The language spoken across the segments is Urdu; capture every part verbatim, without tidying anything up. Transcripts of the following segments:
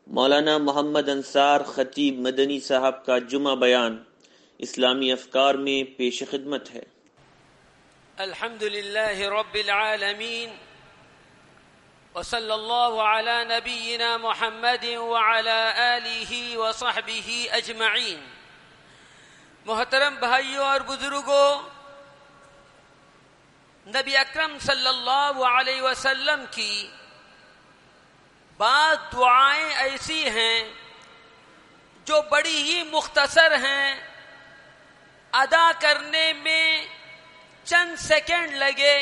مولانا محمد انصار خطیب مدنی صاحب کا جمعہ بیان اسلامی افکار میں پیش خدمت ہے۔ الحمد للہ رب العالمین وصلی اللہ علی نبینا محمد وعلی آلہ وصحبہ اجمعین۔ محترم بھائیوں اور بزرگوں، نبی اکرم صلی اللہ علیہ وسلم کی بعض دعائیں ایسی ہیں جو بڑی ہی مختصر ہیں، ادا کرنے میں چند سیکنڈ لگے،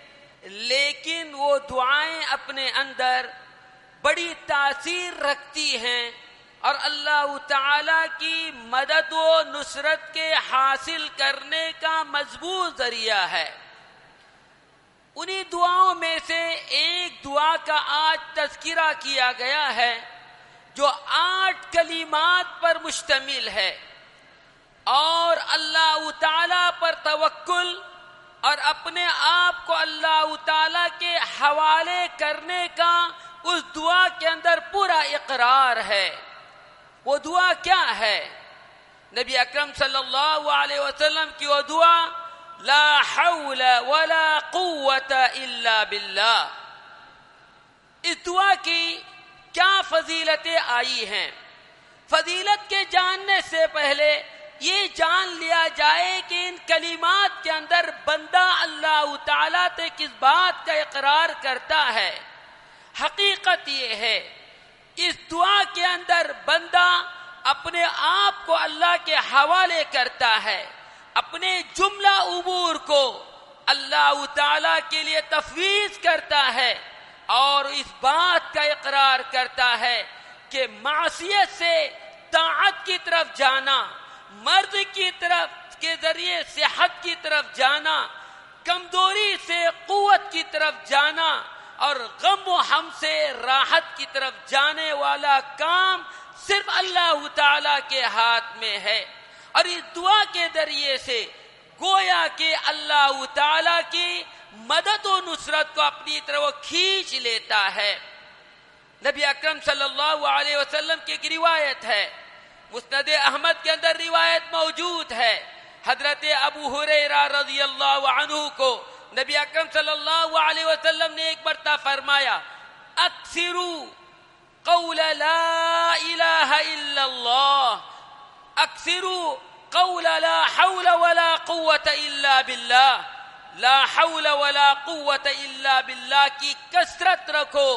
لیکن وہ دعائیں اپنے اندر بڑی تاثیر رکھتی ہیں اور اللہ تعالی کی مدد و نصرت کے حاصل کرنے کا مضبوط ذریعہ ہے۔ انہی دعاؤں میں سے ایک دعا کا آج تذکرہ کیا گیا ہے جو آٹھ کلمات پر مشتمل ہے، اور اللہ تعالی پر توکل اور اپنے آپ کو اللہ تعالی کے حوالے کرنے کا اس دعا کے اندر پورا اقرار ہے۔ وہ دعا کیا ہے؟ نبی اکرم صلی اللہ علیہ وسلم کی وہ دعا، لا حول ولا قوت الا باللہ۔ اس دعا کی کیا فضیلتیں آئی ہیں؟ فضیلت کے جاننے سے پہلے یہ جان لیا جائے کہ ان کلمات کے اندر بندہ اللہ تعالیٰ سے کس بات کا اقرار کرتا ہے۔ حقیقت یہ ہے اس دعا کے اندر بندہ اپنے آپ کو اللہ کے حوالے کرتا ہے، اپنے جملہ امور کو اللہ تعالیٰ کے لیے تفویض کرتا ہے اور اس بات کا اقرار کرتا ہے کہ معصیت سے طاعت کی طرف جانا، مرض کی طرف کے ذریعے صحت کی طرف جانا، کمزوری سے قوت کی طرف جانا اور غم و ہم سے راحت کی طرف جانے والا کام صرف اللہ تعالیٰ کے ہاتھ میں ہے۔ اور اس دعا کے ذریعے سے گویا کہ اللہ تعالیٰ کی مدد و نصرت کو اپنی طرف وہ کھینچ لیتا ہے۔ نبی اکرم صلی اللہ علیہ وسلم کی ایک روایت ہے، مسند احمد کے اندر روایت موجود ہے، حضرت ابو ہریرہ رضی اللہ عنہ کو نبی اکرم صلی اللہ علیہ وسلم نے ایک مرتبہ فرمایا، اکثروا قول لا الہ الا اللہ، اکثروا قول لا حول ولا قوت الا باللہ، لا حول ولا قوت الا باللہ کی کثرت رکھو،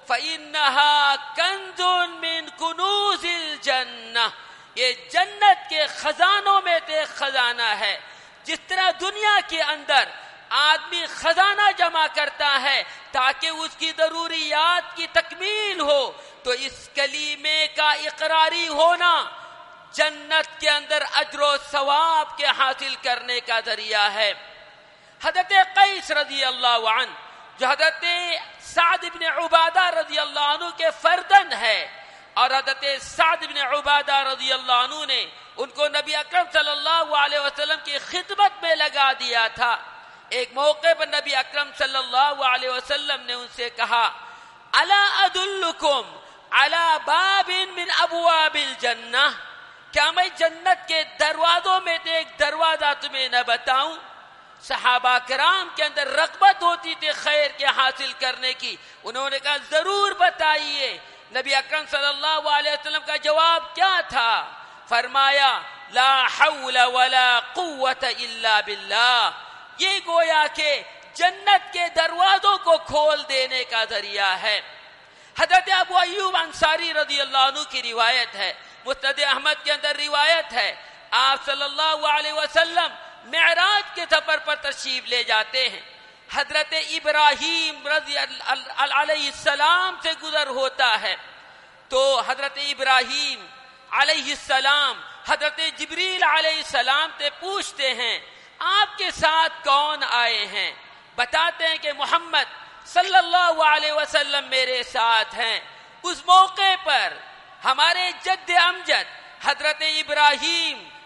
فإنها کنز من کنوز الجنہ، یہ جنت کے خزانوں میں سے ایک خزانہ ہے۔ جس طرح دنیا کے اندر آدمی خزانہ جمع کرتا ہے تاکہ اس کی ضروریات کی تکمیل ہو، تو اس کلمے کا اقراری ہونا جنت کے اندر اجر و ثواب کے حاصل کرنے کا ذریعہ ہے۔ حضرت قیس رضی اللہ عنہ جو حضرت سعد بن عبادہ رضی اللہ عنہ کے فردن ہے، اور حضرت سعد بن عبادہ رضی اللہ عنہ نے ان کو نبی اکرم صلی اللہ علیہ وسلم کی خدمت میں لگا دیا تھا۔ ایک موقع پر نبی اکرم صلی اللہ علیہ وسلم نے ان سے کہا، الا ادلکم علی باب من ابواب الجنہ، کیا میں جنت کے دروازوں میں سے ایک دروازہ تمہیں نہ بتاؤں؟ صحابہ کرام کے اندر رغبت ہوتی تھی خیر کے حاصل کرنے کی، انہوں نے کہا ضرور بتائیے۔ نبی اکرم صلی اللہ علیہ وسلم کا جواب کیا تھا؟ فرمایا، لا حول ولا قوت الا باللہ۔ یہ گویا کہ جنت کے دروازوں کو کھول دینے کا ذریعہ ہے۔ حضرت ابو ایوب انصاری رضی اللہ عنہ کی روایت ہے، مسند احمد کے اندر روایت ہے، آپ صلی اللہ علیہ وسلم معراج کے سفر پر تشریف لے جاتے ہیں، حضرت ابراہیم رضی اللہ علیہ السلام سے گزر ہوتا ہے، تو حضرت ابراہیم علیہ السلام حضرت جبریل علیہ السلام سے پوچھتے ہیں، آپ کے ساتھ کون آئے ہیں؟ بتاتے ہیں کہ محمد صلی اللہ علیہ وسلم میرے ساتھ ہیں۔ اس موقع پر ہمارے جد امجد حضرت ابراہیم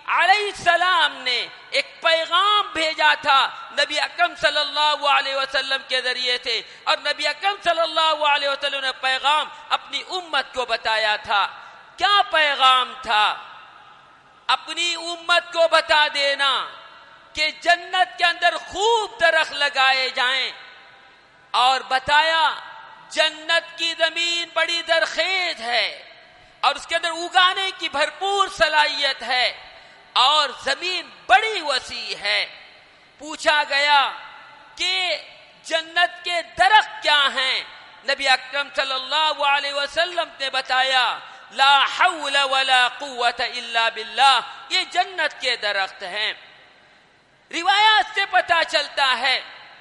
علیہ السلام نے ایک پیغام بھیجا تھا نبی اکرم صلی اللہ علیہ وسلم کے ذریعے سے، اور نبی اکرم صلی اللہ علیہ وسلم نے پیغام اپنی امت کو بتایا تھا۔ کیا پیغام تھا؟ اپنی امت کو بتا دینا کہ جنت کے اندر خوب درخت لگائے جائیں، اور بتایا جنت کی زمین بڑی زرخیز ہے اور اس کے اندر اگانے کی بھرپور صلاحیت ہے، اور زمین بڑی وسیع ہے۔ پوچھا گیا کہ جنت کے درخت کیا ہیں؟ نبی اکرم صلی اللہ علیہ وسلم نے بتایا لا حول ولا قوت الا باللہ، یہ جنت کے درخت ہیں۔ روایات سے پتہ چلتا ہے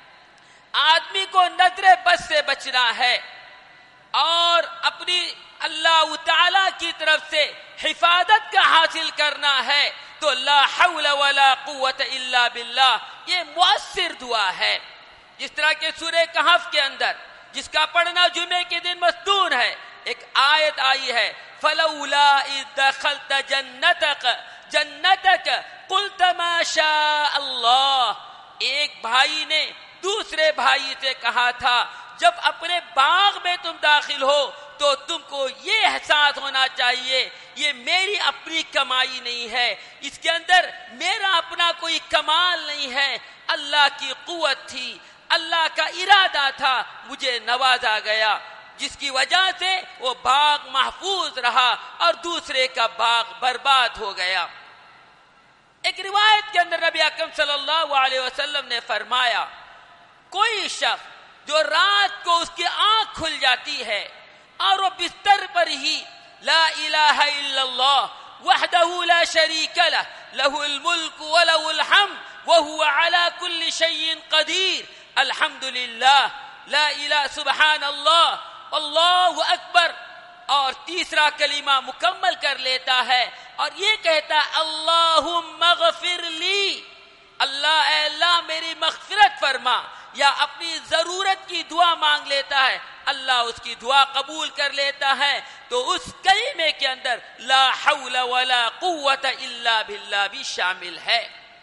آدمی کو نظر بد سے بچنا ہے اور اپنی اللہ تعالی کی طرف سے حفاظت کا حاصل کرنا ہے، تو لا حول ولا قوت الا باللہ یہ مؤثر دعا ہے۔ جس طرح کہ سورہ کہف کے اندر، جس کا پڑھنا جمعے کے دن مستور ہے، ایک آیت آئی ہے فلولا اذ دخلت جنتک جنتک قلت ما شاء اللہ۔ ایک بھائی نے دوسرے بھائی سے کہا تھا جب اپنے باغ میں تم داخل ہو تو تم کو یہ احساس ہونا چاہیے یہ میری اپنی کمائی نہیں ہے، اس کے اندر میرا اپنا کوئی کمال نہیں ہے، اللہ کی قوت تھی، اللہ کا ارادہ تھا، مجھے نوازا گیا، جس کی وجہ سے وہ باغ محفوظ رہا اور دوسرے کا باغ برباد ہو گیا۔ ایک روایت کے اندر نبی اکرم صلی اللہ علیہ وسلم نے فرمایا کوئی شخص جو رات کو اس کی آنکھ کھل جاتی ہے اور وہ بستر پر ہی لا الہ الا اللہ وحدہ لا شریک لہ لہ الملک ولہ الحمد وہو علی کل شیء قدیر الحمدللہ لا الہ سبحان اللہ اللہ اکبر، اور تیسرا کلمہ مکمل کر لیتا ہے اور یہ کہتا ہے اللہم اغفر لی، اللہ اے اللہ میری مغفرت فرما، یا اپنی ضرورت کی دعا مانگ لیتا ہے، اللہ اس کی دعا قبول کر لیتا ہے، تو اس کلمے کے اندر لا حول ولا قوت الا باللہ بھی شامل ہے۔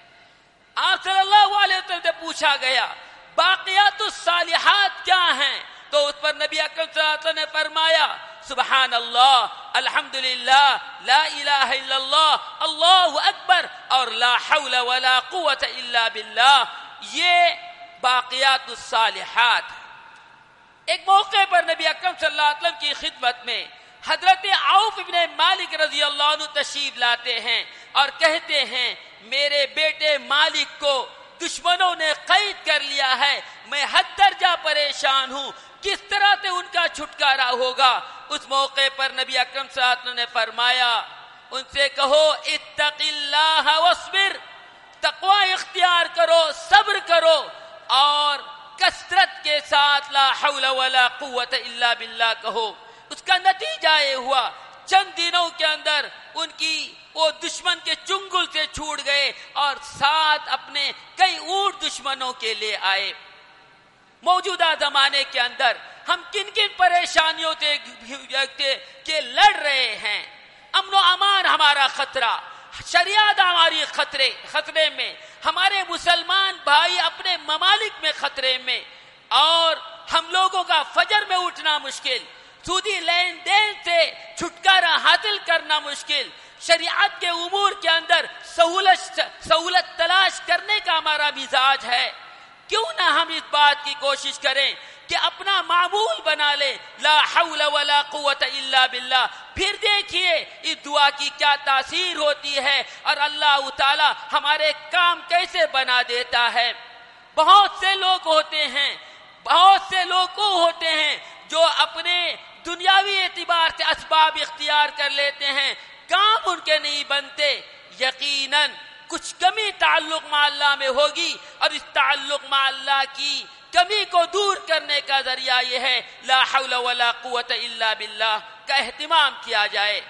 آپ صلی اللہ علیہ وسلم سے پوچھا گیا باقیات الصالحات کیا ہیں؟ تو اس پر نبی اکرم صلی اللہ علیہ وسلم نے فرمایا سبحان اللہ الحمدللہ لا الہ الا اللہ اللہ اکبر اور لا حول ولا قوت الا باللہ، یہ باقیات الصالحات۔ ایک موقع پر نبی اکرم صلی اللہ علیہ وسلم کی خدمت میں حضرت عوف ابن مالک رضی اللہ عنہ تشریف لاتے ہیں اور کہتے ہیں میرے بیٹے مالک کو دشمنوں نے قید کر لیا ہے، میں حد درجہ پریشان ہوں، کس طرح سے ان کا چھٹکارا ہوگا؟ اس موقع پر نبی اکرم صلی اللہ علیہ وسلم نے فرمایا ان سے کہو اتق اللہ واصبر، تقوی اختیار کرو، صبر کرو، اور کثرت کے ساتھ لا حول ولا قوت الا باللہ کہو۔ اس کا نتیجہ یہ ہوا چند دنوں کے اندر ان کی وہ دشمن کے چنگل سے چھوٹ گئے اور ساتھ اپنے کئی اونٹ دشمنوں کے لے آئے۔ موجودہ زمانے کے اندر ہم کن کن پریشانیوں سے کہ لڑ رہے ہیں، امن و امان ہمارا خطرہ، شریعت ہماری خطرے خطرے میں، ہمارے مسلمان بھائی اپنے ممالک میں خطرے میں، اور ہم لوگوں کا فجر میں اٹھنا مشکل، سودی لین دین سے چھٹکارا حاصل کرنا مشکل، شریعت کے امور کے اندر سہولت سہولت تلاش کرنے کا ہمارا مزاج ہے۔ کیوں نہ ہم اس بات کی کوشش کریں کہ اپنا معمول بنا لیں لا حول ولا قوت الا باللہ، پھر دیکھیے اس دعا کی کیا تاثیر ہوتی ہے اور اللہ تعالی ہمارے کام کیسے بنا دیتا ہے۔ بہت سے لوگ ہوتے ہیں بہت سے لوگ ہوتے ہیں جو اپنے دنیاوی اعتبار سے اسباب اختیار کر لیتے ہیں، کام ان کے نہیں بنتے، یقیناً کچھ کمی تعلق مع اللہ میں ہوگی، اور اس تعلق مع اللہ کی کمی کو دور کرنے کا ذریعہ یہ ہے لا حول ولا قوت الا باللہ کا اہتمام کیا جائے۔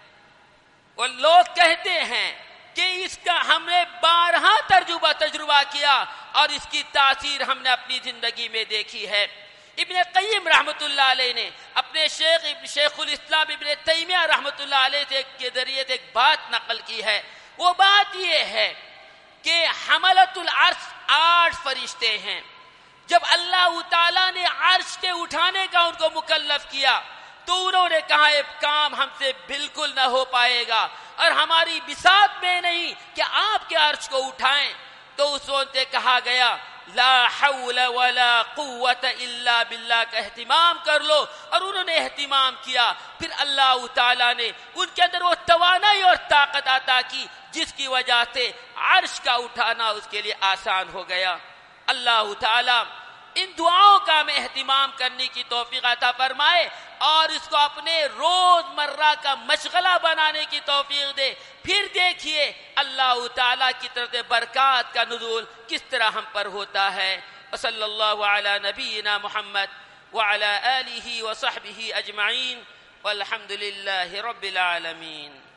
اور لوگ کہتے ہیں کہ اس کا ہم نے بارہا تجربہ تجربہ کیا اور اس کی تاثیر ہم نے اپنی زندگی میں دیکھی ہے۔ ابن قیم رحمۃ اللہ علیہ نے اپنے شیخ شیخ الاسلام ابن تیمیہ رحمۃ اللہ علیہ کے ذریعے سے ایک بات نقل کی ہے۔ وہ بات یہ ہے کہ حملۃ العرش آٹھ فرشتے ہیں. جب اللہ تعالیٰ نے عرش کے اٹھانے کا ان کو مکلف کیا تو انہوں نے کہا یہ کام ہم سے بالکل نہ ہو پائے گا اور ہماری بساط میں نہیں کہ آپ کے عرش کو اٹھائیں. تو اس وقت کہا گیا لا حول ولا قوت الا باللہ کا اہتمام کر لو، اور انہوں نے اہتمام کیا. پھر اللہ تعالیٰ نے ان کے اندر وہ توانائی اور طاقت عطا کی جس کی وجہ سے عرش کا اٹھانا اس کے لیے آسان ہو گیا. اللہ تعالیٰ ان دعاؤں کا ہمیں اہتمام کرنے کی توفیق عطا فرمائے اور اس کو اپنے روز مرہ کا مشغلہ بنانے کی توفیق دے. پھر دیکھیے اللہ تعالیٰ کی طرف سے برکات کا نزول کس طرح ہم پر ہوتا ہے. وصلی اللہ علی نبینا محمد وعلی آلہ وصحبہ اجمعین والحمد للہ رب العالمین.